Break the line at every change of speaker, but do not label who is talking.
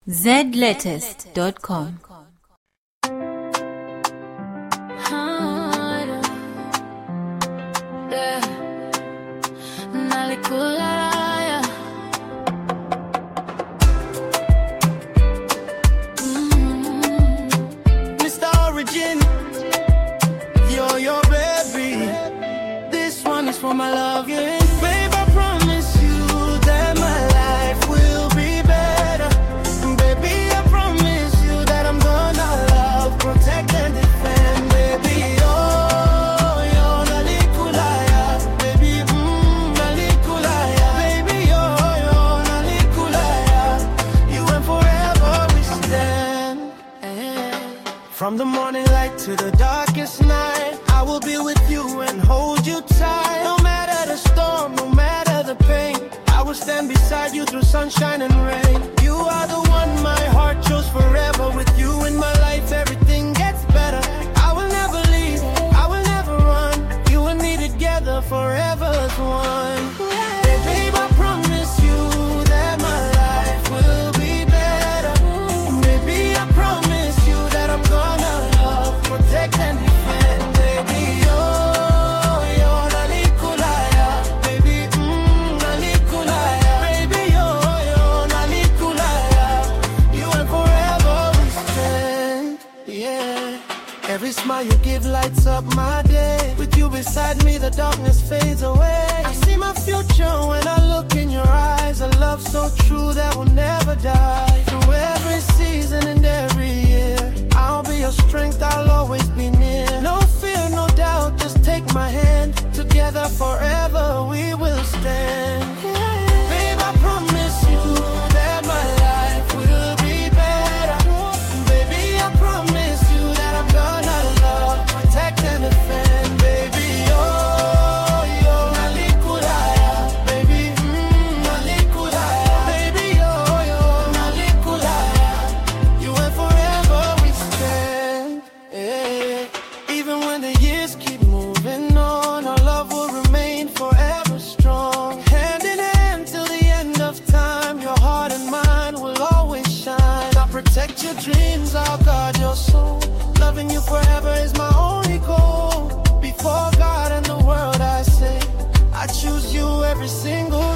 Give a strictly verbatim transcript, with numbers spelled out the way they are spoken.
zed latest dot com.
Mister Origin, you're your baby. This one is for my love, yeah. Babe, I promise you that my life will be better. Baby, I promise you that I'm gonna love, protect and defend. Baby, oh, you're Nalikulaya. Baby, mmm, Nalikulaya. Baby, oh, you're Nalikulaya. You and forever we stand. Eh. From the morning light to the darkest night, I will be with you and hold you tight. No matter the storm, no matter the pain, I will stand beside you through sunshine and rain. You are the one my heart chose forever. With you in my life, everything gets better. I will never leave, I will never run. You and me together forever as one. Hey, babe, I promise you that my life will be better. Baby, I promise you that I'm gonna love, protect and defend. Baby, oh, you're Nalikulaya. Baby, mmm, Nalikulaya. Baby, oh, you're Nalikulaya. You and forever we stand, yeah. Every smile you give lights up my day. With you beside me, the darkness fades away. I see my future when I look in your eyes. A love so true that will never die. Through every season and every year, I'll be your strength, I'll always be near. No fear, no doubt, just take my hand. Together forever we will stand. Babe, I promise you that my life will be better. Baby, I promise you that I'm gonna love, protect and defend. Baby, oh, you're Nalikulaya. Baby, mmm, Nalikulaya. Baby, oh, you're Nalikulaya. You and forever we stand, yeah. Even when the years keep moving on, our love will remain forever strong. Hand in hand till the end of time, your heart and mine will always shine. I'll protect your dreams, I'll guard your soul. Loving you forever is my only goal. Before God and the world I say, I choose you every single